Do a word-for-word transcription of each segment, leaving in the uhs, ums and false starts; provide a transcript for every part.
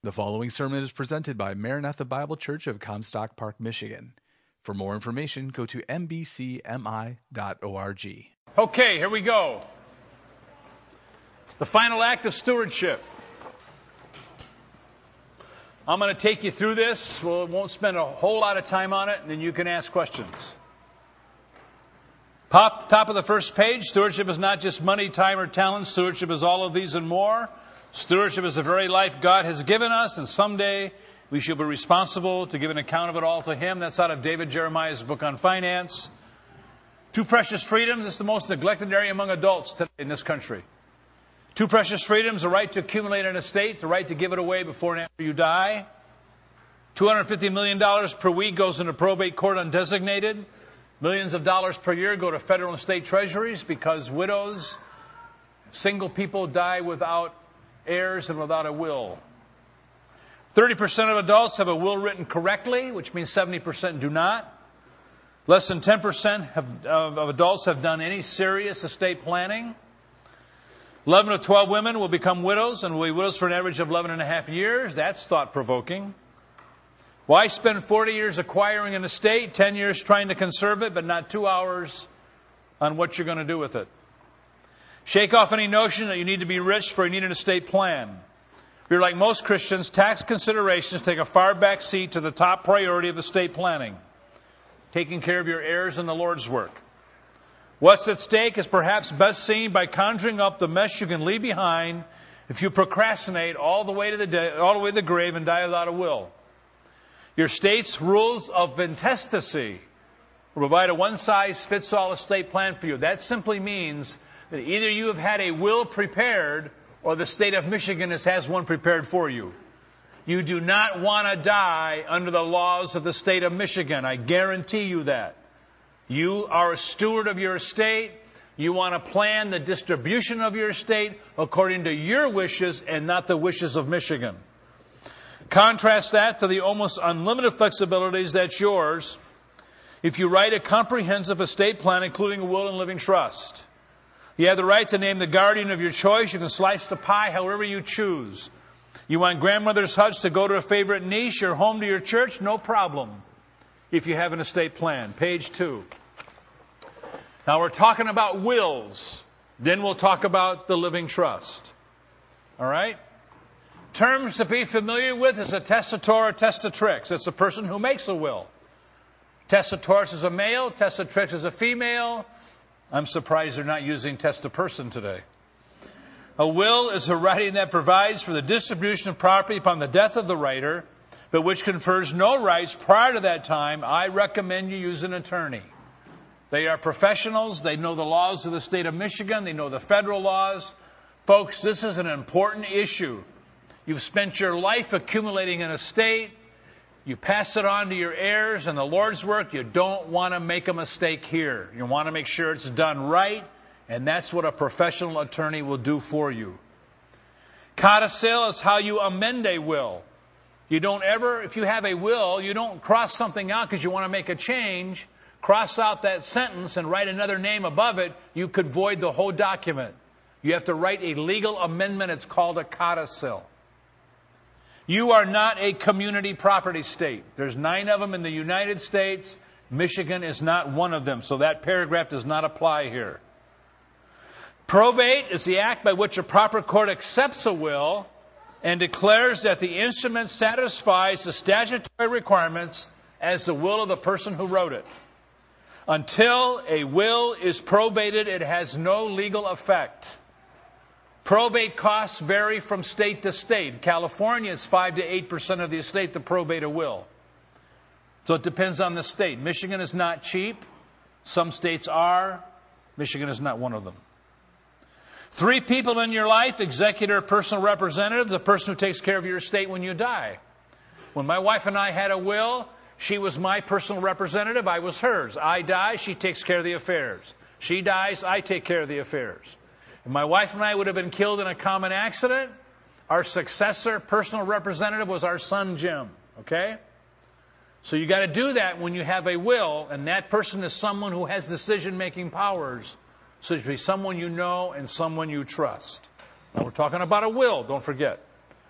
The following sermon is presented by Maranatha Bible Church of Comstock Park, Michigan. For more information, go to m b c m i dot org. Okay, here we go. The final act of stewardship. I'm going to take you through this. We won't spend a whole lot of time on it, and then you can ask questions. Pop, top of the first page, stewardship is not just money, time, or talent. Stewardship is all of these and more. Stewardship is the very life God has given us, and someday we shall be responsible to give an account of it all to Him. That's out of David Jeremiah's book on finance. Two precious freedoms. It's the most neglected area among adults today in this country. Two precious freedoms, the right to accumulate an estate, the right to give it away before and after you die. two hundred fifty million dollars per week goes into probate court undesignated. Millions of dollars per year go to federal and state treasuries because widows, single people die without heirs and without a will. thirty percent of adults have a will written correctly, which means seventy percent do not. Less than ten percent have, of, of adults have done any serious estate planning. eleven of twelve women will become widows and will be widows for an average of eleven and a half years. That's thought-provoking. Why spend forty years acquiring an estate, ten years trying to conserve it, but not two hours on what you're going to do with it? Shake off any notion that you need to be rich for you need an estate plan. If you're like most Christians, tax considerations take a far back seat to the top priority of estate planning, taking care of your heirs and the Lord's work. What's at stake is perhaps best seen by conjuring up the mess you can leave behind if you procrastinate all the way to the day, all the way to the grave and die without a will. Your state's rules of intestacy will provide a one-size-fits-all estate plan for you. That simply means that either you have had a will prepared or the state of Michigan has one prepared for you. You do not want to die under the laws of the state of Michigan. I guarantee you that. You are a steward of your estate. You want to plan the distribution of your estate according to your wishes and not the wishes of Michigan. Contrast that to the almost unlimited flexibilities that's yours if you write a comprehensive estate plan, including a will and living trust. You have the right to name the guardian of your choice. You can slice the pie however you choose. You want grandmother's hutch to go to a favorite niche or home to your church? No problem if you have an estate plan. Page two. Now we're talking about wills. Then we'll talk about the living trust. All right? Terms to be familiar with is a testator or testatrix. It's the person who makes a will. Testator is a male. Testatrix is a female. I'm surprised they're not using testaperson today. A will is a writing that provides for the distribution of property upon the death of the writer, but which confers no rights prior to that time. I recommend you use an attorney. They are professionals. They know the laws of the state of Michigan. They know the federal laws. Folks, this is an important issue. You've spent your life accumulating an estate. You pass it on to your heirs and the Lord's work. You don't want to make a mistake here. You want to make sure it's done right, and that's what a professional attorney will do for you. Codicil is how you amend a will. You don't ever, if you have a will, you don't cross something out because you want to make a change. Cross out that sentence and write another name above it. You could void the whole document. You have to write a legal amendment. It's called a codicil. You are not a community property state. There's nine of them in the United States. Michigan is not one of them, so that paragraph does not apply here. Probate is the act by which a proper court accepts a will and declares that the instrument satisfies the statutory requirements as the will of the person who wrote it. Until a will is probated, it has no legal effect. Probate costs vary from state to state. In California, it's five to eight percent of the estate to probate a will. So it depends on the state. Michigan is not cheap. Some states are. Michigan is not one of them. Three people in your life: executor, personal representative, the person who takes care of your estate when you die. When my wife and I had a will, she was my personal representative. I was hers. I die, she takes care of the affairs. She dies, I take care of the affairs. If my wife and I would have been killed in a common accident, our successor, personal representative, was our son Jim. Okay? So you got to do that when you have a will, and that person is someone who has decision-making powers. So it should be someone you know and someone you trust. Now we're talking about a will, don't forget.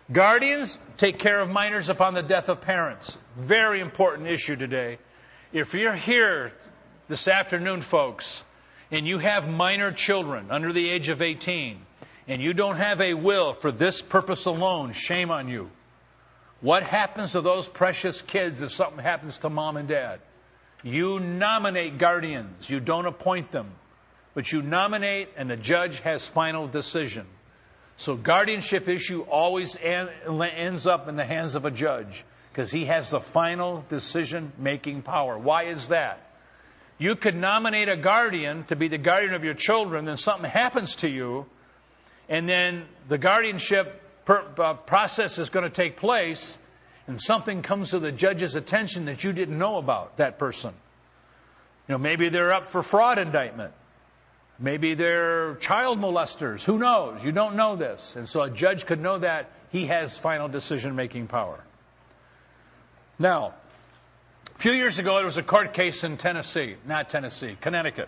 Guardians take care of minors upon the death of parents. Very important issue today. If you're here this afternoon, folks, and you have minor children under the age of eighteen, and you don't have a will for this purpose alone, shame on you. What happens to those precious kids if something happens to mom and dad? You nominate guardians. You don't appoint them. But you nominate, and the judge has final decision. So guardianship issue always ends up in the hands of a judge because he has the final decision-making power. Why is that? You could nominate a guardian to be the guardian of your children, then something happens to you, and then the guardianship per, uh, process is going to take place, and something comes to the judge's attention that you didn't know about that person. You know, maybe they're up for fraud indictment. Maybe they're child molesters. Who knows? You don't know this. And so a judge could know that. He has final decision-making power. Now, a few years ago, there was a court case in Tennessee. Not Tennessee, Connecticut.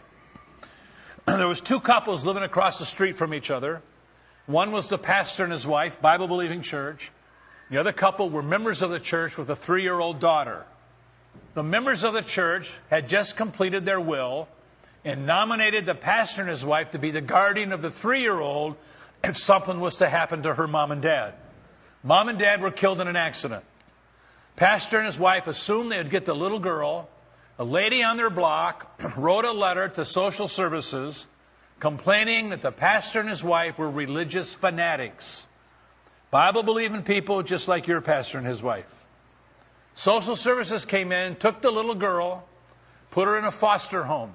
There was two couples living across the street from each other. One was the pastor and his wife, Bible-believing church. The other couple were members of the church with a three-year-old daughter. The members of the church had just completed their will and nominated the pastor and his wife to be the guardian of the three-year-old if something was to happen to her mom and dad. Mom and dad were killed in an accident. Pastor and his wife assumed they would get the little girl. A lady on their block wrote a letter to social services complaining that the pastor and his wife were religious fanatics. Bible-believing people just like your pastor and his wife. Social services came in, took the little girl, put her in a foster home.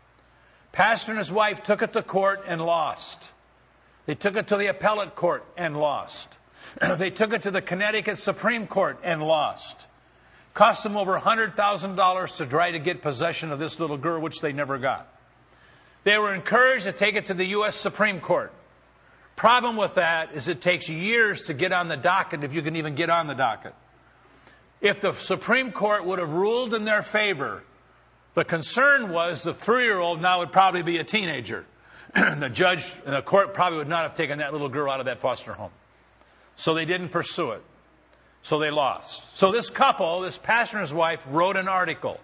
Pastor and his wife took it to court and lost. They took it to the appellate court and lost. They took it to the Connecticut Supreme Court and lost. Cost them over one hundred thousand dollars to try to get possession of this little girl, which they never got. They were encouraged to take it to the U S Supreme Court. Problem with that is it takes years to get on the docket if you can even get on the docket. If the Supreme Court would have ruled in their favor, the concern was the three-year-old now would probably be a teenager. The judge and the court probably would not have taken that little girl out of that foster home. So they didn't pursue it. So they lost. So this couple, this pastor and his wife, wrote an article.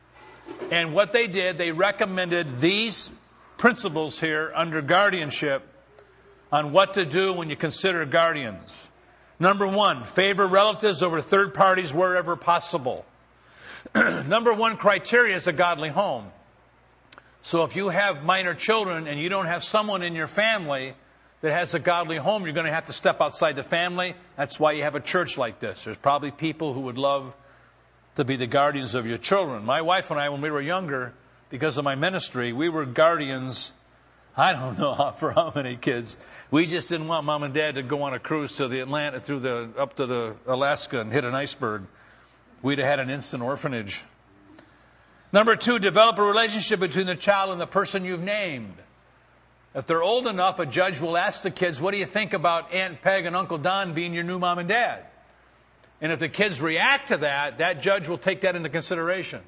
And what they did, they recommended these principles here under guardianship on what to do when you consider guardians. Number one, favor relatives over third parties wherever possible. Number one criteria is a godly home. So if you have minor children and you don't have someone in your family that has a godly home, you're going to have to step outside the family. That's why you have a church like this. There's probably people who would love to be the guardians of your children. My wife and I, when we were younger, because of my ministry, we were guardians. I don't know how, for how many kids. We just didn't want mom and dad to go on a cruise to the Atlantic, through the up to the Alaska and hit an iceberg. We'd have had an instant orphanage. Number two, develop a relationship between the child and the person you've named. If they're old enough, a judge will ask the kids, what do you think about Aunt Peg and Uncle Don being your new mom and dad? And if the kids react to that, that judge will take that into consideration.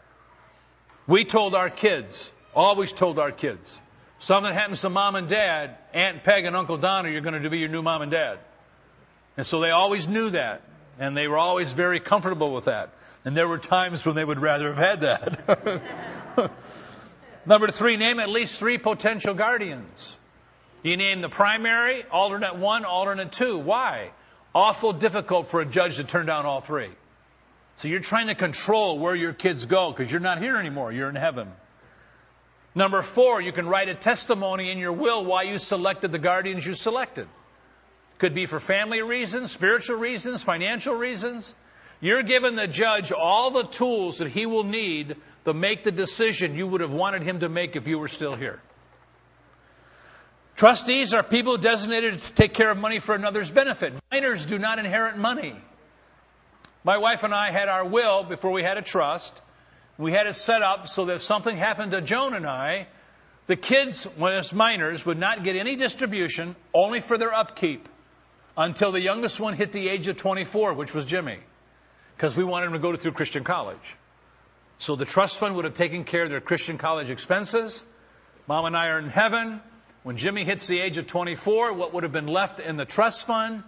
We told our kids, always told our kids, something happens to mom and dad, Aunt Peg and Uncle Don are going to be your new mom and dad. And so they always knew that. And they were always very comfortable with that. And there were times when they would rather have had that. Number three, name at least three potential guardians. You name the primary, alternate one, alternate two. Why? Awful difficult for a judge to turn down all three. So you're trying to control where your kids go because you're not here anymore. You're in heaven. Number four, you can write a testimony in your will why you selected the guardians you selected. Could be for family reasons, spiritual reasons, financial reasons. You're giving the judge all the tools that he will need to make the decision you would have wanted him to make if you were still here. Trustees are people designated to take care of money for another's benefit. Minors do not inherit money. My wife and I had our will before we had a trust. We had it set up so that if something happened to Joan and I, the kids, when it's minors, would not get any distribution, only for their upkeep, until the youngest one hit the age of twenty-four, which was Jimmy, because we wanted him to go through Christian college. So the trust fund would have taken care of their Christian college expenses. Mom and I are in heaven. When Jimmy hits the age of twenty-four, what would have been left in the trust fund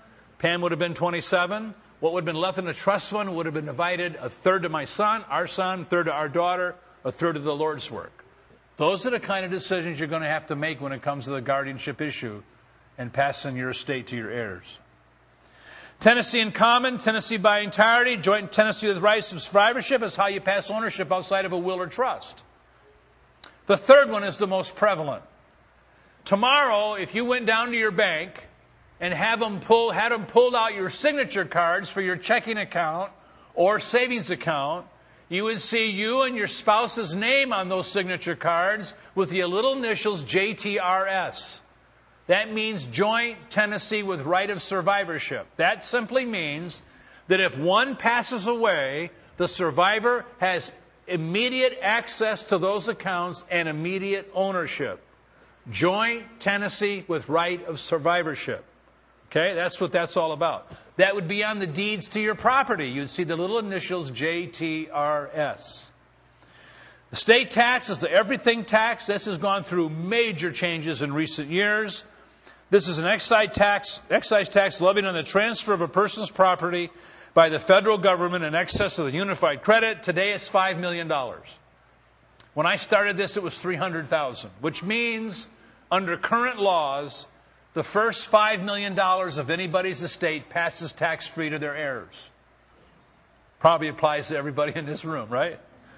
Pam would have been twenty-seven. What would have been left in the trust fund would have been divided a third to my son, our son, a third to our daughter, a third to the Lord's work. Those are the kind of decisions you're going to have to make when it comes to the guardianship issue and passing your estate to your heirs. Tenancy in common, tenancy by entirety, joint tenancy with rights of survivorship is how you pass ownership outside of a will or trust. The third one is the most prevalent. Tomorrow, if you went down to your bank and have them pull, had them pulled out your signature cards for your checking account or savings account, you would see you and your spouse's name on those signature cards with the little initials J T R S. That means joint tenancy with right of survivorship. That simply means that if one passes away, the survivor has immediate access to those accounts and immediate ownership. Joint tenancy with right of survivorship. Okay, that's what that's all about. That would be on the deeds to your property. You'd see the little initials J T R S. The state tax is the everything tax. This has gone through major changes in recent years. This is an excise tax, excise tax levied on the transfer of a person's property by the federal government in excess of the unified credit. Today it's five million dollars. When I started this, it was three hundred thousand dollars, which means under current laws, the first five million dollars of anybody's estate passes tax-free to their heirs. Probably applies to everybody in this room, right?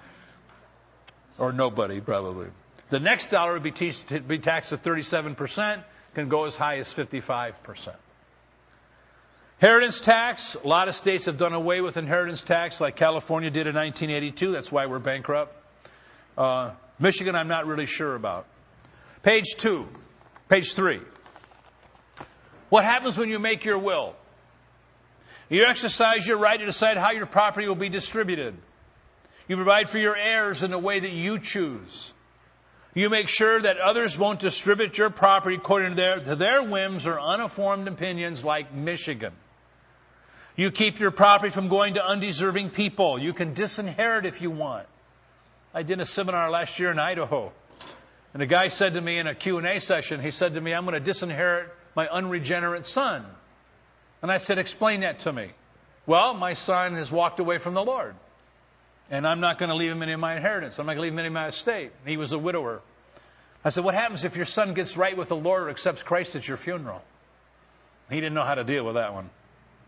Or nobody, probably. The next dollar would be, te- be taxed at thirty-seven percent. Can go as high as fifty-five percent. Inheritance tax. A lot of states have done away with inheritance tax, like California did in nineteen eighty-two. That's why we're bankrupt. Uh, Michigan, I'm not really sure about. Page two. Page three. What happens when you make your will? You exercise your right to decide how your property will be distributed. You provide for your heirs in the way that you choose. You make sure that others won't distribute your property according to their, to their whims or uninformed opinions, like Michigan. You keep your property from going to undeserving people. You can disinherit if you want. I did a seminar last year in Idaho. And a guy said to me in a Q and A session, he said to me, I'm going to disinherit my unregenerate son. And I said, explain that to me. Well, my son has walked away from the Lord. And I'm not going to leave him any of my inheritance. I'm not going to leave him any of my estate. He was a widower. I said, what happens if your son gets right with the Lord or accepts Christ at your funeral? He didn't know how to deal with that one.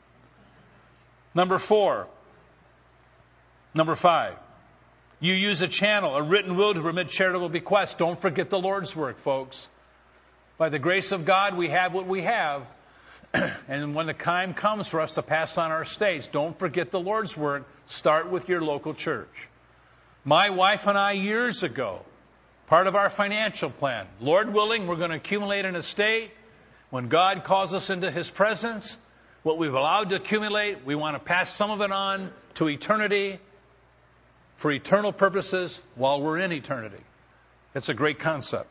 Number four. Number five. You use a channel, a written will to permit charitable bequests. Don't forget the Lord's work, folks. By the grace of God, we have what we have. And when the time comes for us to pass on our estates, don't forget the Lord's work. Start with your local church. My wife and I, years ago, part of our financial plan, Lord willing, we're going to accumulate an estate. When God calls us into His presence, what we've allowed to accumulate, we want to pass some of it on to eternity for eternal purposes while we're in eternity. It's a great concept.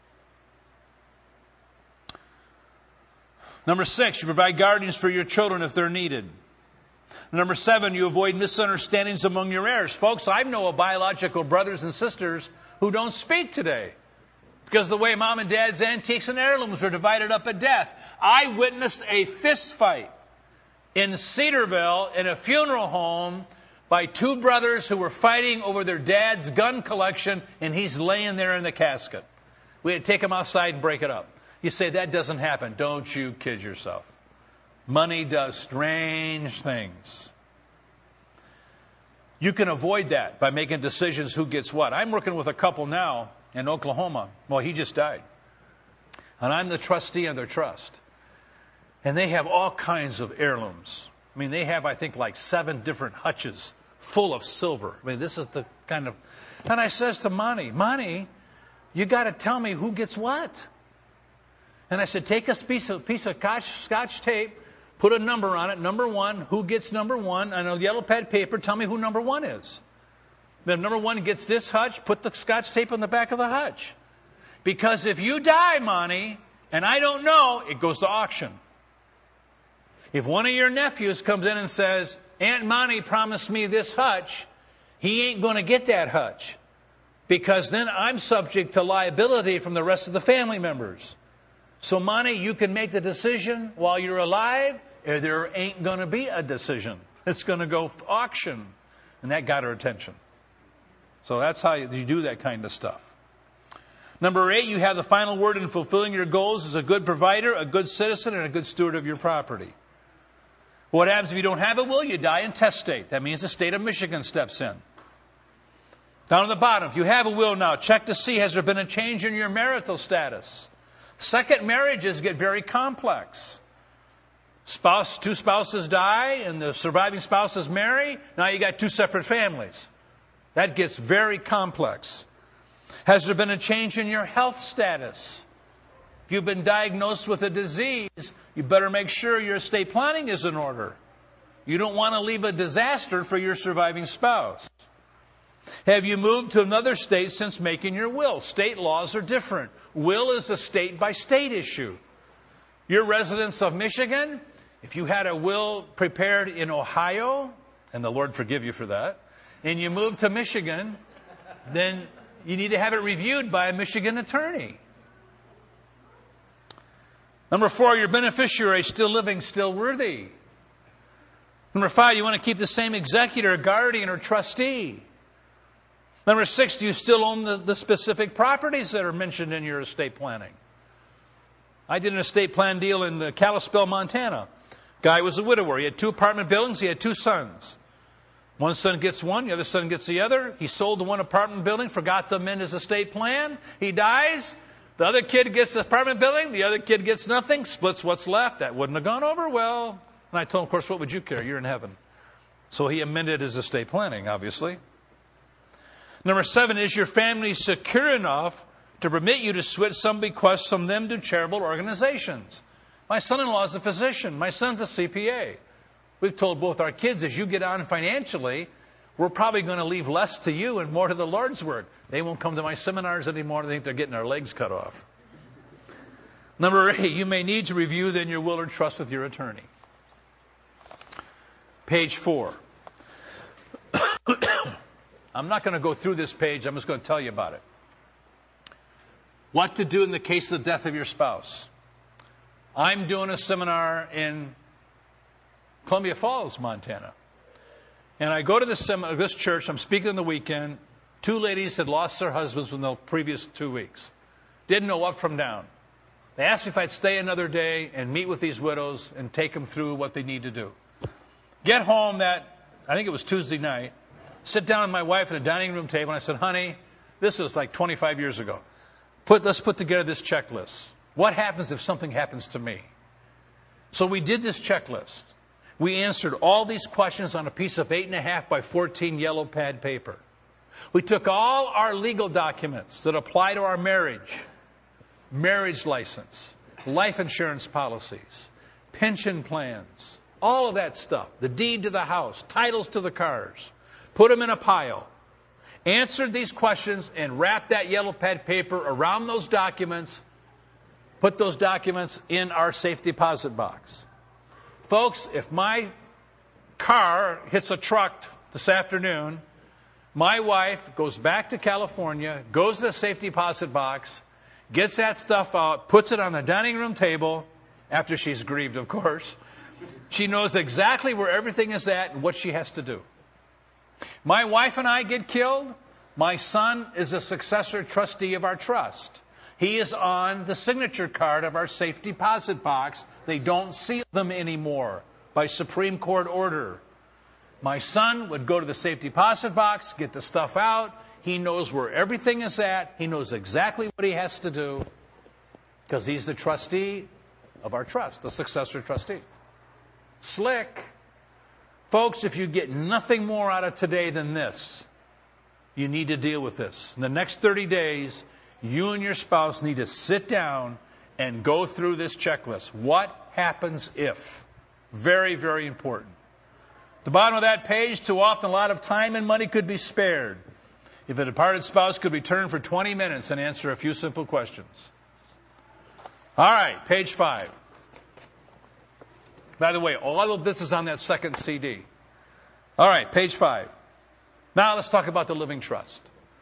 Number six, you provide guardians for your children if they're needed. Number seven, you avoid misunderstandings among your heirs. Folks, I know of biological brothers and sisters who don't speak today because of the way mom and dad's antiques and heirlooms were divided up at death. I witnessed a fist fight in Cedarville in a funeral home by two brothers who were fighting over their dad's gun collection, and he's laying there in the casket. We had to take him outside and break it up. You say, that doesn't happen. Don't you kid yourself. Money does strange things. You can avoid that by making decisions who gets what. I'm working with a couple now in Oklahoma. Well, he just died. And I'm the trustee of their trust. And they have all kinds of heirlooms. I mean, they have, I think, like seven different hutches full of silver. I mean, this is the kind of... And I says to Monty, Monty, you got to tell me who gets what. And I said, take a piece of, piece of scotch, scotch tape, put a number on it, number one, who gets number one, on a yellow pad paper, tell me who number one is. Then number one gets this hutch, put the scotch tape on the back of the hutch. Because if you die, Monty, and I don't know, it goes to auction. If one of your nephews comes in and says, Aunt Monty promised me this hutch, he ain't going to get that hutch. Because then I'm subject to liability from the rest of the family members. So, Monty, you can make the decision while you're alive. there ain't going to be a decision. It's going to go auction. And that got her attention. So that's how you do that kind of stuff. Number eight, you have the final word in fulfilling your goals as a good provider, a good citizen, and a good steward of your property. What happens if you don't have a will? You die intestate. That means the state of Michigan steps in. Down at the bottom, if you have a will now, check to see, has there been a change in your marital status? Second marriages get very complex. Spouse, two spouses die and the surviving spouses marry. Now you got two separate families. That gets very complex. Has there been a change in your health status? If you've been diagnosed with a disease, you better make sure your estate planning is in order. You don't want to leave a disaster for your surviving spouse. Have you moved to another state since making your will? State laws are different. Will is a state-by-state issue. You're residents of Michigan. If you had a will prepared in Ohio, and the Lord forgive you for that, and you moved to Michigan, then you need to have it reviewed by a Michigan attorney. Number four, your beneficiary still living, still worthy. Number five, you want to keep the same executor, guardian, or trustee. Number six, do you still own the, the specific properties that are mentioned in your estate planning? I did an estate plan deal in uh, Kalispell, Montana. Guy was a widower. He had two apartment buildings. He had two sons. One son gets one, the other son gets the other. He sold the one apartment building, forgot to amend his estate plan. He dies. The other kid gets the apartment building. The other kid gets nothing, splits what's left. That wouldn't have gone over well. And I told him, of course, what would you care? You're in heaven. So he amended his estate planning, obviously. Number seven, is your family secure enough to permit you to switch some bequests from them to charitable organizations? My son-in-law is a physician. My son's a C P A. We've told both our kids, as you get on financially, we're probably going to leave less to you and more to the Lord's work. They won't come to my seminars anymore. They think they're getting their legs cut off. Number eight, you may need to review then your will or trust with your attorney. Page four. I'm not going to go through this page. I'm just going to tell you about it. What to do in the case of the death of your spouse. I'm doing a seminar in Columbia Falls, Montana. And I go to this, sem- this church. I'm speaking on the weekend. Two ladies had lost their husbands within the previous two weeks. Didn't know up from down. They asked me if I'd stay another day and meet with these widows and take them through what they need to do. Get home that, I think it was Tuesday night. Sit down with my wife at a dining room table, and I said, honey, this was like twenty-five years ago. Put, let's put together this checklist. What happens if something happens to me? So we did this checklist. We answered all these questions on a piece of eight and a half by fourteen yellow pad paper. We took all our legal documents that apply to our marriage, marriage license, life insurance policies, pension plans, all of that stuff, the deed to the house, titles to the cars, put them in a pile, answered these questions, and wrapped that yellow pad paper around those documents, put those documents in our safe deposit box. Folks, if my car hits a truck this afternoon, my wife goes back to California, goes to the safe deposit box, gets that stuff out, puts it on the dining room table, after she's grieved, of course. She knows exactly where everything is at and what she has to do. My wife and I get killed. My son is a successor trustee of our trust. He is on the signature card of our safe deposit box. They don't seal them anymore by Supreme Court order. My son would go to the safe deposit box, get the stuff out. He knows where everything is at. He knows exactly what he has to do because he's the trustee of our trust, the successor trustee. Slick. Folks, if you get nothing more out of today than this, you need to deal with this. In the next thirty days, you and your spouse need to sit down and go through this checklist. What happens if? Very, very important. At the bottom of that page, too often a lot of time and money could be spared if a departed spouse could return for twenty minutes and answer a few simple questions. All right, page five. By the way, all of this is on that second C D. All right, page five. Now let's talk about the living trust.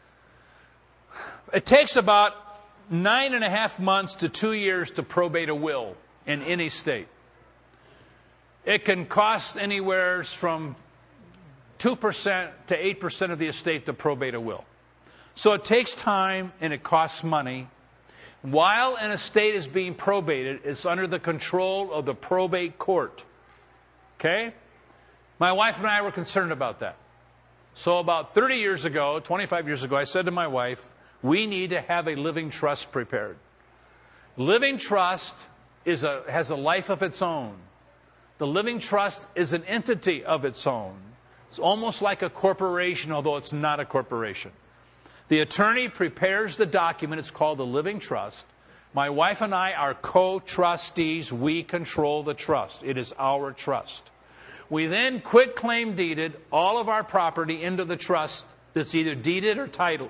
It takes about nine and a half months to two years to probate a will in any state. It can cost anywhere from two percent to eight percent of the estate to probate a will. So it takes time and it costs money. While an estate is being probated, it's under the control of the probate court. Okay? My wife and I were concerned about that. So about thirty years ago, twenty-five years ago, I said to my wife, we need to have a living trust prepared. Living trust is a, has a life of its own. The living trust is an entity of its own. It's almost like a corporation, although it's not a corporation. The attorney prepares the document. It's called a living trust. My wife and I are co-trustees. We control the trust. It is our trust. We then quit claim deeded all of our property into the trust that's either deeded or titled.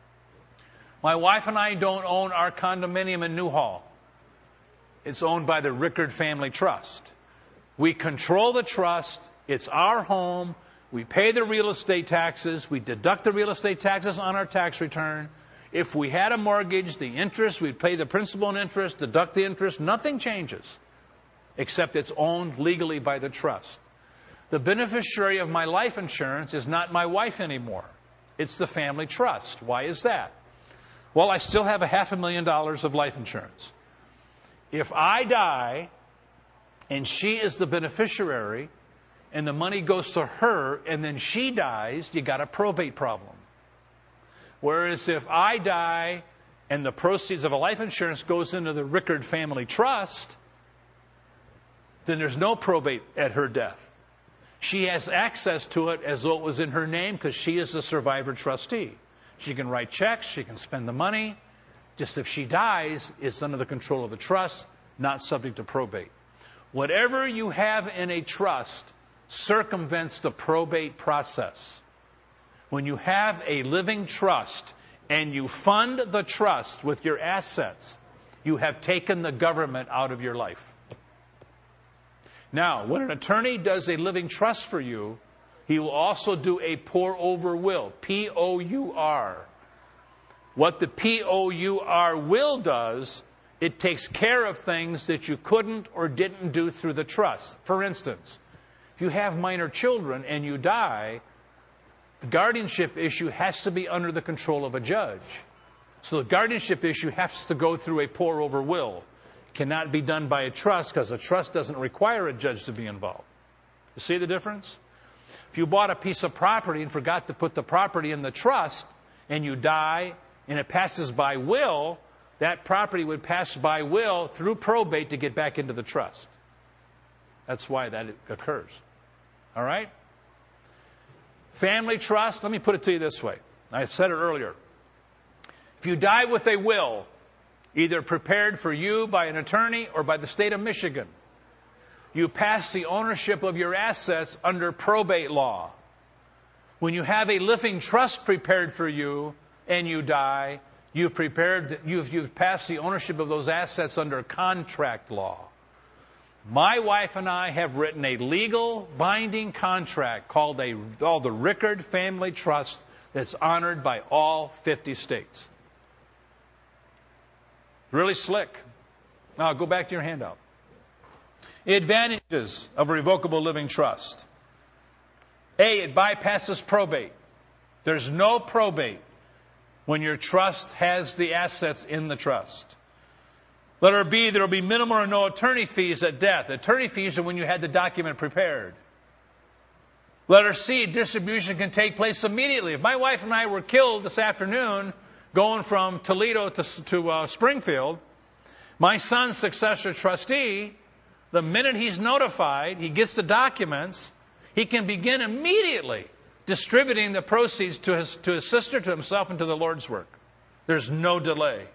My wife and I don't own our condominium in Newhall. It's owned by the Rickard Family Trust. We control the trust. It's our home. We pay the real estate taxes. We deduct the real estate taxes on our tax return. If we had a mortgage, the interest, we'd pay the principal and interest, deduct the interest. Nothing changes, except it's owned legally by the trust. The beneficiary of my life insurance is not my wife anymore. It's the family trust. Why is that? Well, I still have a half a million dollars of life insurance. If I die and she is the beneficiary and the money goes to her and then she dies, you got a probate problem. Whereas if I die and the proceeds of a life insurance goes into the Rickard Family Trust, then there's no probate at her death. She has access to it as though it was in her name because she is the survivor trustee. She can write checks. She can spend the money. Just if she dies, it's under the control of the trust, not subject to probate. Whatever you have in a trust circumvents the probate process. When you have a living trust and you fund the trust with your assets, you have taken the government out of your life. Now, when an attorney does a living trust for you, he will also do a pour-over will, P O U R. What the P O U R will does, it takes care of things that you couldn't or didn't do through the trust. For instance, if you have minor children and you die, the guardianship issue has to be under the control of a judge. So the guardianship issue has to go through a pour-over will. It cannot be done by a trust because a trust doesn't require a judge to be involved. You see the difference? If you bought a piece of property and forgot to put the property in the trust and you die and it passes by will, that property would pass by will through probate to get back into the trust. That's why that occurs. All right? Family trust, let me put it to you this way. I said it earlier. If you die with a will, either prepared for you by an attorney or by the state of Michigan, you pass the ownership of your assets under probate law. When you have a living trust prepared for you and you die, you've prepared, you've, you've passed the ownership of those assets under contract law. My wife and I have written a legal binding contract called, a, called the Rickard Family Trust that's honored by all fifty states. Really slick. Now go back to your handout. Advantages of a revocable living trust. A, it bypasses probate. There's no probate when your trust has the assets in the trust. Letter B, there will be minimal or no attorney fees at death. Attorney fees are when you had the document prepared. Letter C, distribution can take place immediately. If my wife and I were killed this afternoon going from Toledo to, to uh, Springfield, my son's successor trustee, the minute he's notified, he gets the documents, he can begin immediately distributing the proceeds to his, to his sister, to himself, and to the Lord's work. There's no delay.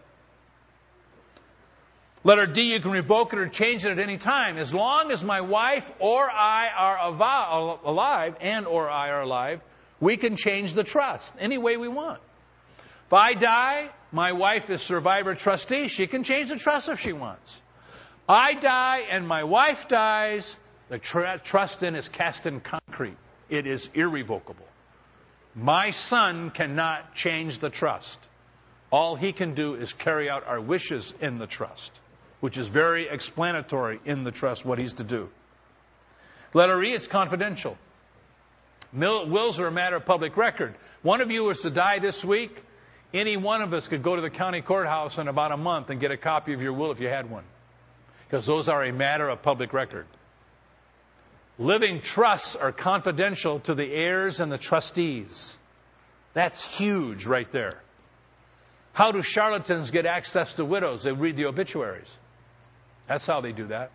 Letter D, you can revoke it or change it at any time. As long as my wife or I are alive, and or I are alive, we can change the trust any way we want. If I die, my wife is survivor trustee. She can change the trust if she wants. I die and my wife dies, the tr- trust then is cast in concrete. It is irrevocable. My son cannot change the trust. All he can do is carry out our wishes in the trust, which is very explanatory in the trust what he's to do. Letter E, it's confidential. Wills are a matter of public record. One of you was to die this week, any one of us could go to the county courthouse in about a month and get a copy of your will if you had one. Because those are a matter of public record. Living trusts are confidential to the heirs and the trustees. That's huge right there. How do charlatans get access to widows? They read the obituaries. That's how they do that.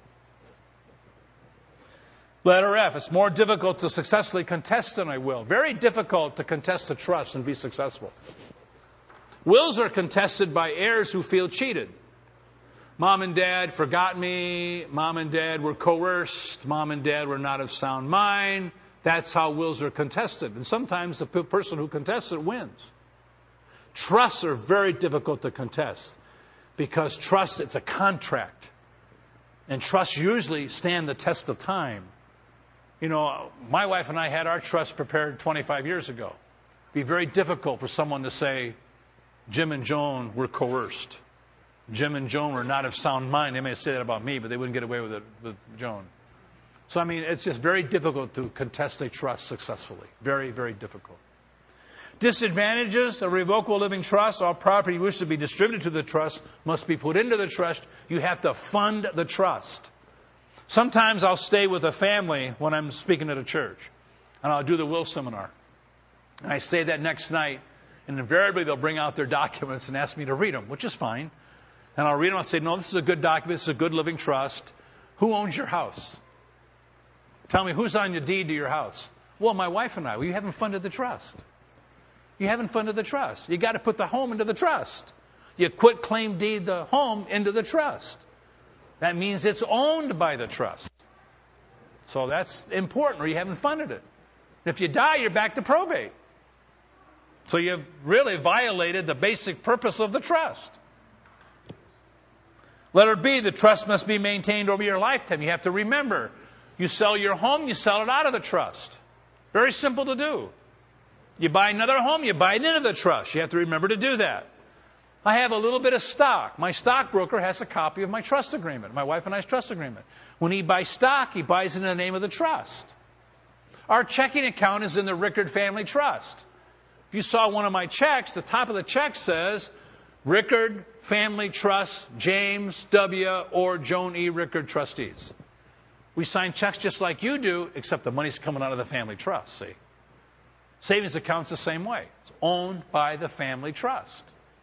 Letter F, it's more difficult to successfully contest than a will. Very difficult to contest a trust and be successful. Wills are contested by heirs who feel cheated. Mom and dad forgot me. Mom and dad were coerced. Mom and dad were not of sound mind. That's how wills are contested. And sometimes the person who contests it wins. Trusts are very difficult to contest because trust, it's a contract. And trusts usually stand the test of time. You know, my wife and I had our trust prepared twenty-five years ago. It'd be very difficult for someone to say, Jim and Joan were coerced. Jim and Joan were not of sound mind. They may say that about me, but they wouldn't get away with it with Joan. So, I mean, it's just very difficult to contest a trust successfully. Very, very difficult. Disadvantages, a revocable living trust, all property wished to be distributed to the trust must be put into the trust. You have to fund the trust. Sometimes I'll stay with a family when I'm speaking at a church, and I'll do the will seminar. And I stay that next night, and invariably they'll bring out their documents and ask me to read them, which is fine. And I'll read them. I'll say, no, this is a good document. This is a good living trust. Who owns your house? Tell me, who's on your deed to your house? Well, my wife and I. Well, you haven't funded the trust. You haven't funded the trust. You got to put the home into the trust. You quit claim deed the home into the trust. That means it's owned by the trust. So that's important, or you haven't funded it. If you die, you're back to probate. So you've really violated the basic purpose of the trust. Letter B, the trust must be maintained over your lifetime. You have to remember, you sell your home, you sell it out of the trust. Very simple to do. You buy another home, you buy it into the trust. You have to remember to do that. I have a little bit of stock. My stockbroker has a copy of my trust agreement, my wife and I's trust agreement. When he buys stock, he buys it in the name of the trust. Our checking account is in the Rickard Family Trust. If you saw one of my checks, the top of the check says, Rickard Family Trust, James W. or Joan E. Rickard trustees. We sign checks just like you do, except the money's coming out of the family trust, see? Savings account's the same way. It's owned by the family trust.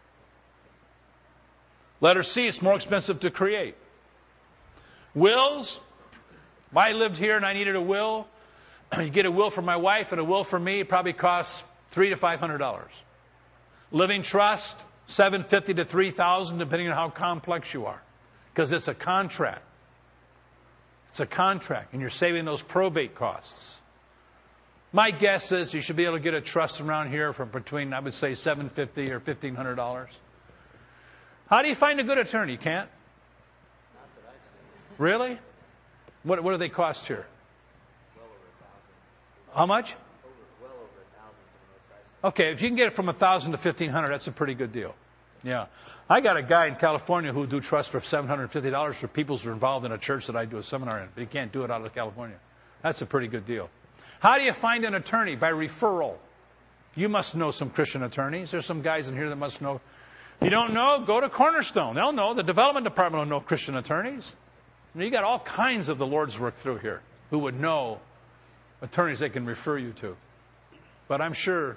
Letter C, it's more expensive to create. Wills, if I lived here and I needed a will, you get a will for my wife and a will for me, it probably costs three to five hundred dollars. Living trust, seven hundred fifty to three thousand, depending on how complex you are, because it's a contract. It's a contract, and you're saving those probate costs. My guess is you should be able to get a trust around here for between, I would say, seven hundred fifty dollars or fifteen hundred dollars. How do you find a good attorney? You can't? Not that I've seen. Really? What, what do they cost here? Well over a thousand. How much? Over, well over a thousand for the most I've seen. Okay, if you can get it from a thousand to fifteen hundred, that's a pretty good deal. Yeah. I got a guy in California who will do trust for seven hundred fifty dollars for people who are involved in a church that I do a seminar in, but he can't do it out of California. That's a pretty good deal. How do you find an attorney? By referral. You must know some Christian attorneys. There's some guys in here that must know. If you don't know, go to Cornerstone. They'll know. The development department will know Christian attorneys. I mean, you got all kinds of the Lord's work through here who would know attorneys they can refer you to. But I'm sure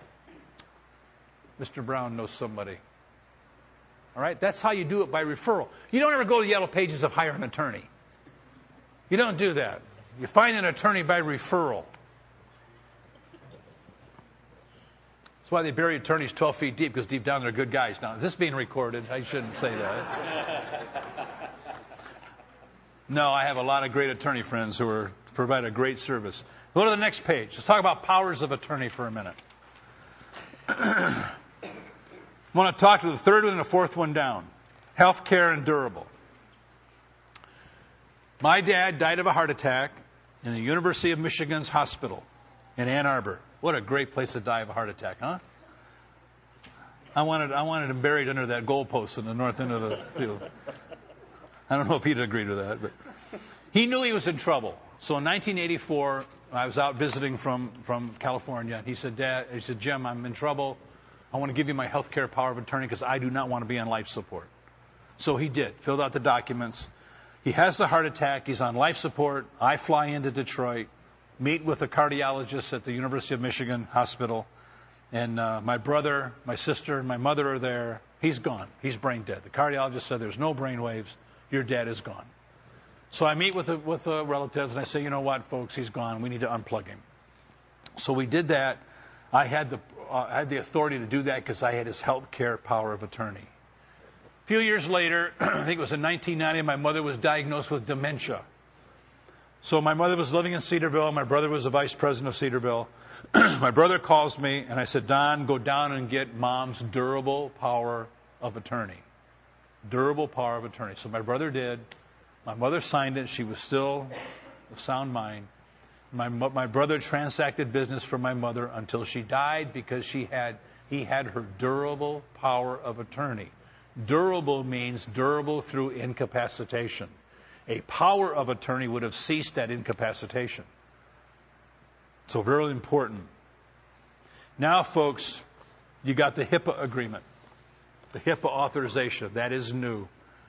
Mister Brown knows somebody. All right? That's how you do it, by referral. You don't ever go to the Yellow Pages of hire an attorney. You don't do that. You find an attorney by referral. That's why they bury attorneys twelve feet deep, because deep down they're good guys. Now, is this being recorded? I shouldn't say that. No, I have a lot of great attorney friends who are provide a great service. Go to the next page. Let's talk about powers of attorney for a minute. I want to talk to the third one and the fourth one down. Healthcare and durable. My dad died of a heart attack in the University of Michigan's hospital in Ann Arbor. What a great place to die of a heart attack, huh? I wanted I wanted him buried under that goalpost in the north end of the field. I don't know if he'd agree to that, but he knew he was in trouble. So in nineteen eighty-four, I was out visiting from, from California. He said, Dad, he said, Jim, I'm in trouble. I want to give you my health care power of attorney because I do not want to be on life support. So he did, filled out the documents. He has a heart attack. He's on life support. I fly into Detroit, meet with a cardiologist at the University of Michigan Hospital. And uh, my brother, my sister, and my mother are there. He's gone. He's brain dead. The cardiologist said there's no brain waves. Your dad is gone. So I meet with the, with the relatives, and I say, you know what, folks, he's gone. We need to unplug him. So we did that. I had the, uh, I had the authority to do that because I had his health care power of attorney. A few years later, I think it was in nineteen ninety, my mother was diagnosed with dementia. So my mother was living in Cedarville. My brother was the vice president of Cedarville. My brother calls me, and I said, Don, go down and get Mom's durable power of attorney. Durable power of attorney. So my brother did. My mother signed it. She was still of sound mind. My my brother transacted business for my mother until she died because she had he had her durable power of attorney. Durable means durable through incapacitation. A power of attorney would have ceased that incapacitation. So very important. Now, folks, you got the HIPAA agreement, the HIPAA authorization. That is new.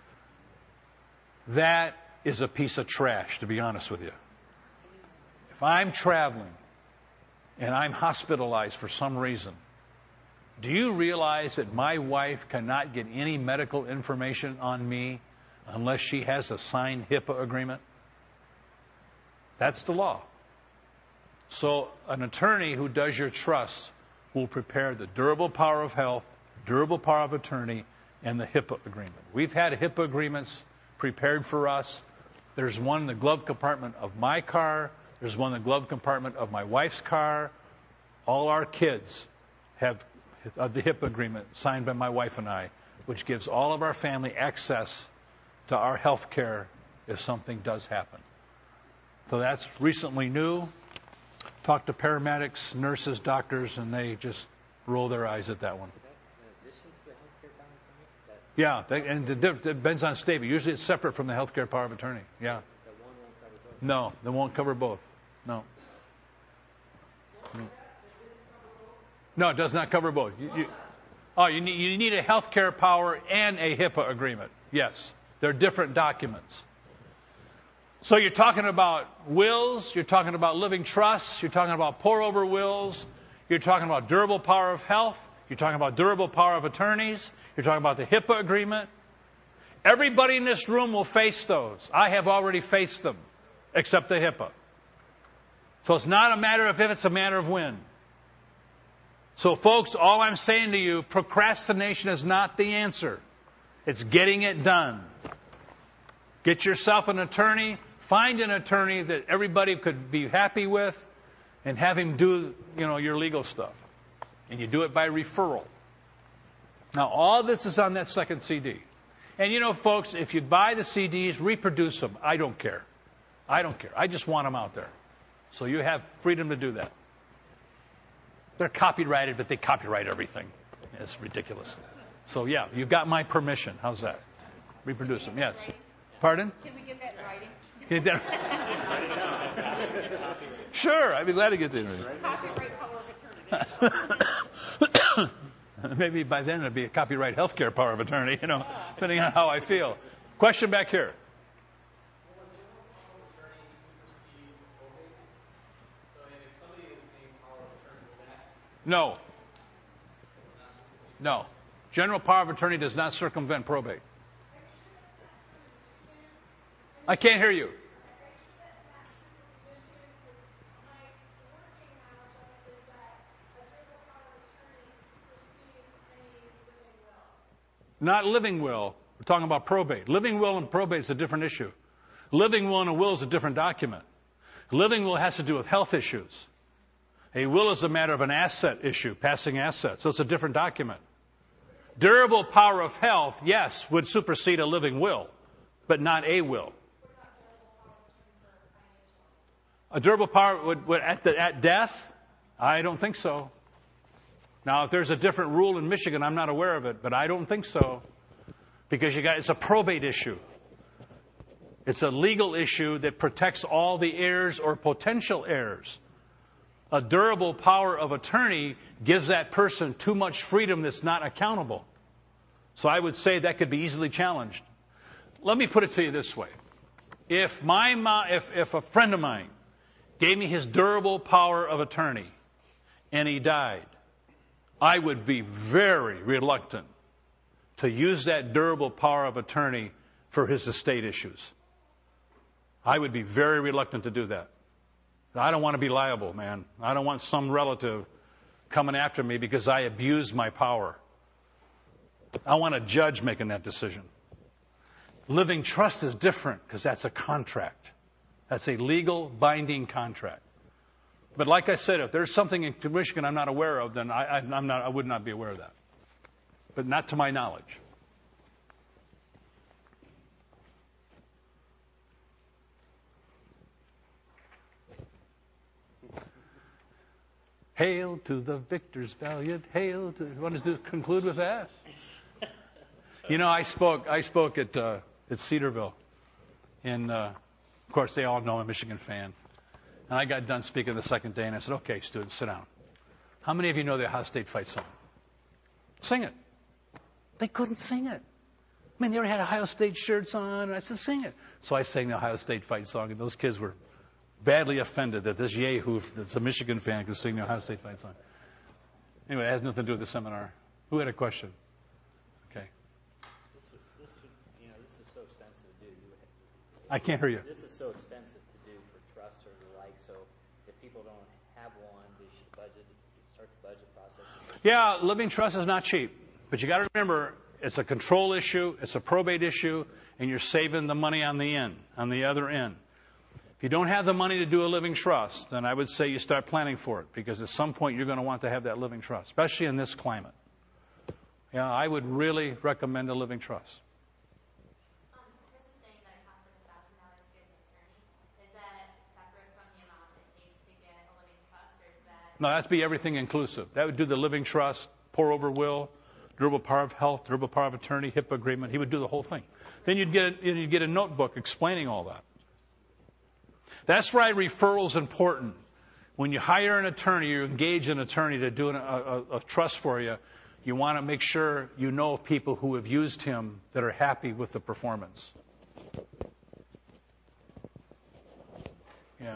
That is a piece of trash, to be honest with you. If I'm traveling and I'm hospitalized for some reason, do you realize that my wife cannot get any medical information on me unless she has a signed HIPAA agreement? That's the law. So an attorney who does your trust will prepare the durable power of health, durable power of attorney, and the HIPAA agreement. We've had HIPAA agreements prepared for us. There's one in the glove compartment of my car. There's one in the glove compartment of my wife's car. All our kids have uh, the HIPAA agreement signed by my wife and I, which gives all of our family access to our health care if something does happen. So that's recently new. Talk to paramedics, nurses, doctors, and they just roll their eyes at that one. Yeah, they, and it depends on state. But usually it's separate from the health care power of attorney. Yeah. No, they won't cover both. No. No, it does not cover both. You, you, oh, you need, you need a health care power and a HIPAA agreement. Yes. They're different documents. So you're talking about wills, you're talking about living trusts, you're talking about pour-over wills, you're talking about durable power of health, you're talking about durable power of attorneys, you're talking about the HIPAA agreement. Everybody in this room will face those. I have already faced them, except the HIPAA. So it's not a matter of if, it's a matter of when. So folks, all I'm saying to you, procrastination is not the answer. It's getting it done. Get yourself an attorney. Find an attorney that everybody could be happy with and have him do, you know, your legal stuff. And you do it by referral. Now, all this is on that second C D. And, you know, folks, if you buy the C Ds, reproduce them. I don't care. I don't care. I just want them out there. So you have freedom to do that. They're copyrighted, but they copyright everything. It's ridiculous. So, yeah, you've got my permission. How's that? Reproduce them. Yes. Pardon? Can we get that in writing? Can you Sure. I'd be glad to get that. Copyright power of attorney. Maybe by then it'd be a copyright healthcare power of attorney, you know, depending on how I feel. Question back here. No. No. General power of attorney does not circumvent probate. I can't hear you. Not living will. We're talking about probate. Living will and probate is a different issue. Living will and a will is a different document. Living will has to do with health issues. A will is a matter of an asset issue, passing assets. So it's a different document. Durable power of health, yes, would supersede a living will, but not a will. A durable power would, would at, the, at death? I don't think so. Now, if there's a different rule in Michigan, I'm not aware of it, but I don't think so. Because you got it's a probate issue. It's a legal issue that protects all the heirs or potential heirs. A durable power of attorney gives that person too much freedom that's not accountable. So I would say that could be easily challenged. Let me put it to you this way. If my mo- if, if a friend of mine gave me his durable power of attorney and he died, I would be very reluctant to use that durable power of attorney for his estate issues. I would be very reluctant to do that. I don't want to be liable, man. I don't want some relative coming after me because I abused my power. I want a judge making that decision. Living trust is different because that's a contract. That's a legal binding contract. But like I said, if there's something in Michigan I'm not aware of, then I, I, I'm not, I would not be aware of that. But not to my knowledge. Hail to the victors valiant. Hail to. You want to do, conclude with that? You know, I spoke. I spoke at uh, at Cedarville, and uh, of course they all know I'm a Michigan fan. And I got done speaking the second day, and I said, "Okay, students, sit down. How many of you know the Ohio State fight song? Sing it." They couldn't sing it. I mean, they already had Ohio State shirts on, and I said, "Sing it." So I sang the Ohio State fight song, and those kids were badly offended that this yahoo that's a Michigan fan could sing the Ohio State fight song. Anyway, it has nothing to do with the seminar. Who had a question? Okay. This would, this would, you know, this is so expensive to do. I can't hear you. This is so expensive to do for trusts or the like. So if people don't have one, they should budget, start the budget process. Yeah, living trust is not cheap, but you got to remember it's a control issue, it's a probate issue, and you're saving the money on the end, on the other end. If you don't have the money to do a living trust, then I would say you start planning for it, because at some point you're going to want to have that living trust, especially in this climate. Yeah, I would really recommend a living trust. Um, Chris was saying that it costs like one thousand dollars to get an attorney. Is that separate from the amount it takes to get a living trust, or is that... No, that'd be everything inclusive. That would do the living trust, pour over will, durable power of health, durable power of attorney, H I P A agreement. He would do the whole thing. Then you'd get, you'd get a notebook explaining all that. That's why referral is important. When you hire an attorney, you engage an attorney to do an, a, a, a trust for you, you want to make sure you know people who have used him that are happy with the performance. Yeah.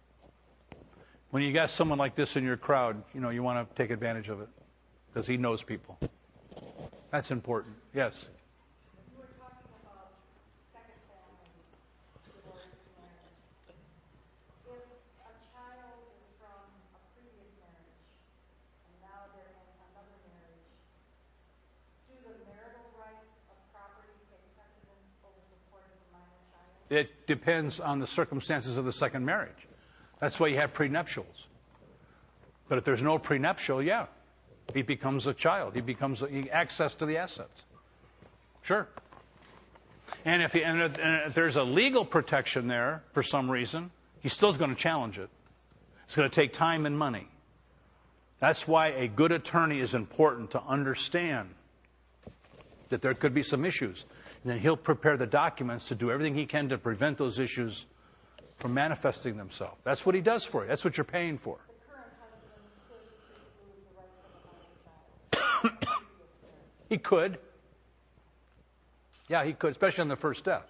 When you got someone like this in your crowd, you know, you want to take advantage of it because he knows people. That's important. Yes. You were talking about second families, divorce, marriage. If a child is from a previous marriage and now they're in another marriage, do the marital rights of property take precedence over support of the minor child? It depends on the circumstances of the second marriage. That's why you have prenuptials. But if there's no prenuptial, yeah, he becomes a child. He becomes a, he, access to the assets. Sure. And if, he, and if, and if there's a legal protection there for some reason, he still is going to challenge it. It's going to take time and money. That's why a good attorney is important, to understand that there could be some issues. And then he'll prepare the documents to do everything he can to prevent those issues from manifesting themselves. That's what he does for you. That's what you're paying for. The current husband could preclude the rights of a minor child. He could. Yeah, he could, especially on the first death.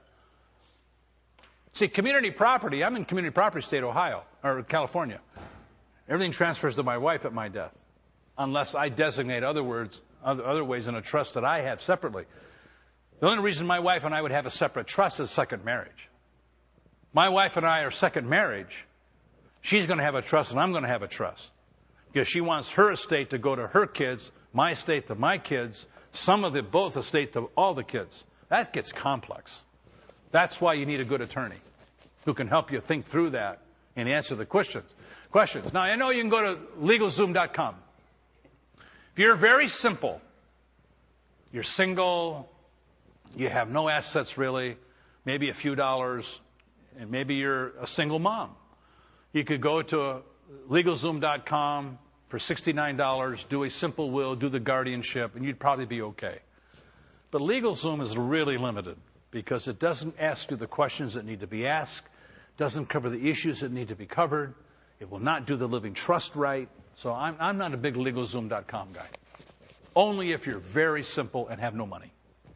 See, community property, I'm in community property state, Ohio, or California. Everything transfers to my wife at my death, unless I designate other words, other, other ways in a trust that I have separately. The only reason my wife and I would have a separate trust is second marriage. My wife and I are second marriage. She's going to have a trust, and I'm going to have a trust. Because she wants her estate to go to her kids, my estate to my kids, some of the both estate to all the kids. That gets complex. That's why you need a good attorney who can help you think through that and answer the questions. Questions. Now, I know you can go to legal zoom dot com. If you're very simple, you're single, you have no assets really, maybe a few dollars, and maybe you're a single mom, you could go to legal zoom dot com for sixty-nine dollars, do a simple will, do the guardianship, and you'd probably be okay. But LegalZoom is really limited because it doesn't ask you the questions that need to be asked, doesn't cover the issues that need to be covered. It will not do the living trust right. So I'm, I'm not a big LegalZoom dot com guy. Only if you're very simple and have no money.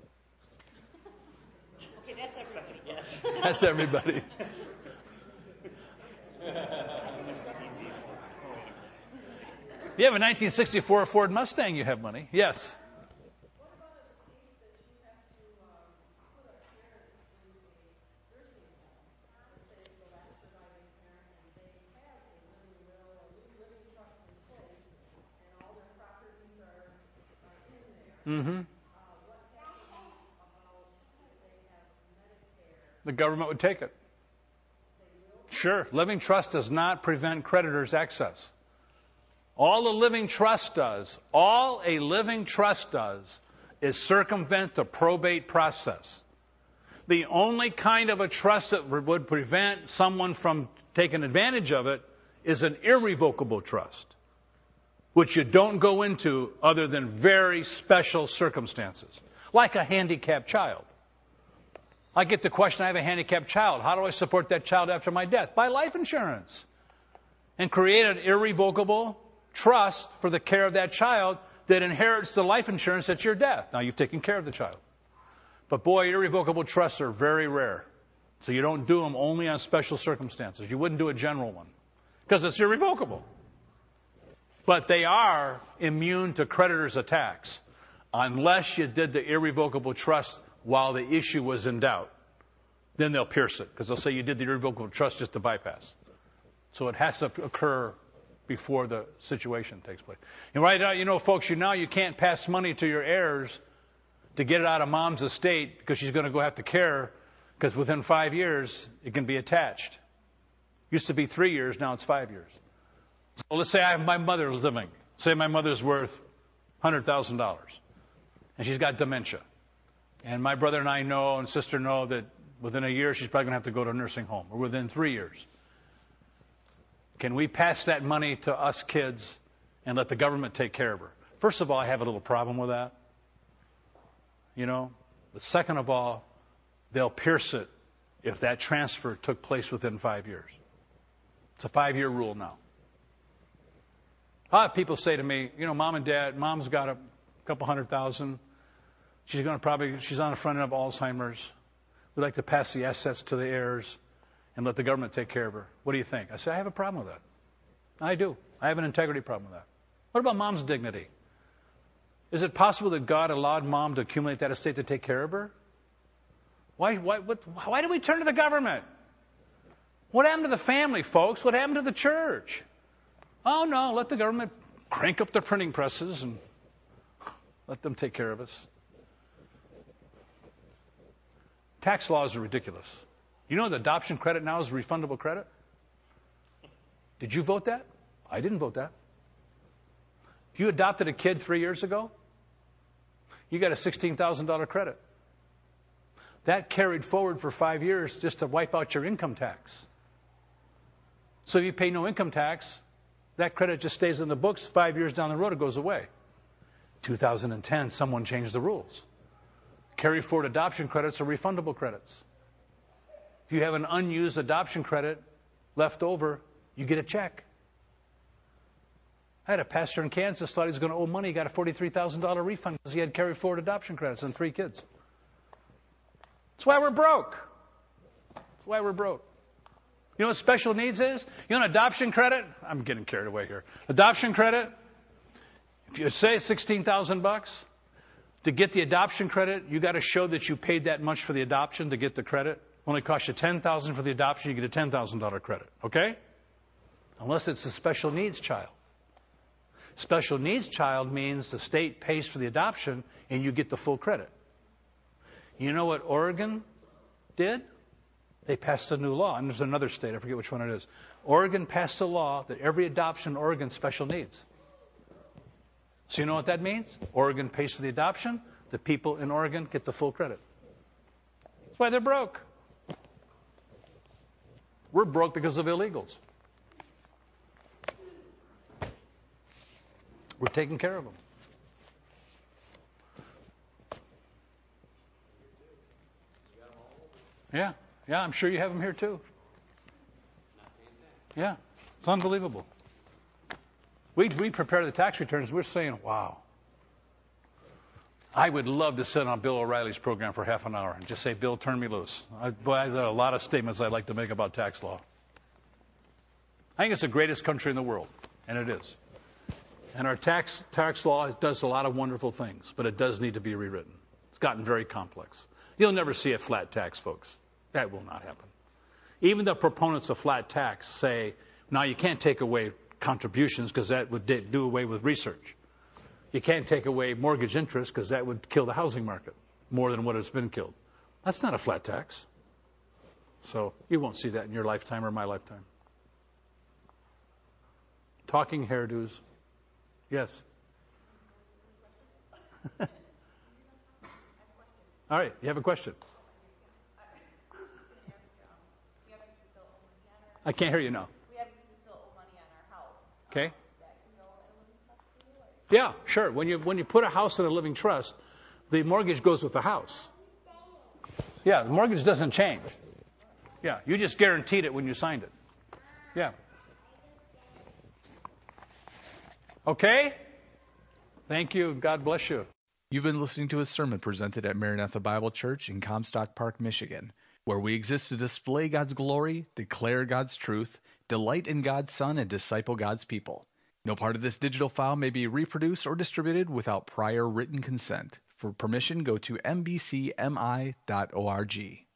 Okay, that's everybody, yes. That's everybody. You have a nineteen sixty-four Ford Mustang, you have money. Yes. Mm-hmm. The government would take it. Sure. Living trust does not prevent creditors' access. All a living trust does, all a living trust does is circumvent the probate process. The only kind of a trust that would prevent someone from taking advantage of it is an irrevocable trust, which you don't go into other than very special circumstances, like a handicapped child. I get the question, I have a handicapped child. How do I support that child after my death? Buy life insurance and create an irrevocable trust for the care of that child that inherits the life insurance at your death. Now, you've taken care of the child. But boy, irrevocable trusts are very rare. So you don't do them only on special circumstances. You wouldn't do a general one because it's irrevocable. But they are immune to creditors' attacks unless you did the irrevocable trust while the issue was in doubt. Then they'll pierce it because they'll say you did the irrevocable trust just to bypass. So it has to occur before the situation takes place. And right now, you know, folks, you now you can't pass money to your heirs to get it out of mom's estate because she's going to go have to care because within five years it can be attached. Used to be three years, now it's five years. So let's say I have my mother living. Say my mother's worth one hundred thousand dollars and she's got dementia. And my brother and I know and sister know that within a year she's probably going to have to go to a nursing home, or within three years. Can we pass that money to us kids and let the government take care of her? First of all, I have a little problem with that. You know? But second of all, they'll pierce it if that transfer took place within five years. It's a five-year rule now. I have people say to me, you know, mom and dad, mom's got a couple hundred thousand. She's going to probably, she's on the front end of Alzheimer's. We'd like to pass the assets to the heirs and let the government take care of her. What do you think? I say, I have a problem with that. I do. I have an integrity problem with that. What about mom's dignity? Is it possible that God allowed mom to accumulate that estate to take care of her? Why, why, what, why do we turn to the government? What happened to the family, folks? What happened to the church? Oh, no, let the government crank up the printing presses and let them take care of us. Tax laws are ridiculous. You know the adoption credit now is refundable credit? Did you vote that? I didn't vote that. If you adopted a kid three years ago, you got a sixteen thousand dollars credit. That carried forward for five years just to wipe out your income tax. So if you pay no income tax, that credit just stays in the books. Five years down the road, it goes away. two thousand ten, someone changed the rules. Carry forward adoption credits are refundable credits. If you have an unused adoption credit left over, you get a check. I had a pastor in Kansas thought he was going to owe money. He got a forty-three thousand dollars refund because he had carried forward adoption credits and three kids. That's why we're broke. That's why we're broke. You know what special needs is? You know an adoption credit? I'm getting carried away here. Adoption credit, if you say sixteen thousand bucks, to get the adoption credit, you got to show that you paid that much for the adoption to get the credit. Only cost you ten thousand dollars for the adoption, you get a ten thousand dollars credit. Okay? Unless it's a special needs child. Special needs child means the state pays for the adoption and you get the full credit. You know what Oregon did? They passed a new law, and there's another state, I forget which one it is. Oregon passed a law that every adoption in Oregon special needs. So you know what that means? Oregon pays for the adoption, the people in Oregon get the full credit. That's why they're broke. We're broke because of illegals. We're taking care of them. Yeah, yeah, I'm sure you have them here too. Yeah, it's unbelievable. We we prepare the tax returns. We're saying, wow. I would love to sit on Bill O'Reilly's program for half an hour and just say, Bill, turn me loose. I, boy, I there are a lot of statements I'd like to make about tax law. I think it's the greatest country in the world, and it is. And our tax tax law does a lot of wonderful things, but it does need to be rewritten. It's gotten very complex. You'll never see a flat tax, folks. That will not happen. Even the proponents of flat tax say, now you can't take away contributions because that would do away with research. You can't take away mortgage interest because that would kill the housing market more than what has been killed. That's not a flat tax. So you won't see that in your lifetime or my lifetime. Talking hairdos. Yes. All right, you have a question? I can't hear you now. We have to still owe money on our house. Okay. That can go in a living trust too, or- Yeah, sure. When you when you put a house in a living trust, the mortgage goes with the house. Yeah, the mortgage doesn't change. Yeah, you just guaranteed it when you signed it. Yeah. Okay? Thank you. God bless you. You've been listening to a sermon presented at Maranatha Bible Church in Comstock Park, Michigan, where we exist to display God's glory, declare God's truth, delight in God's Son, and disciple God's people. No part of this digital file may be reproduced or distributed without prior written consent. For permission, go to m b c m i dot org.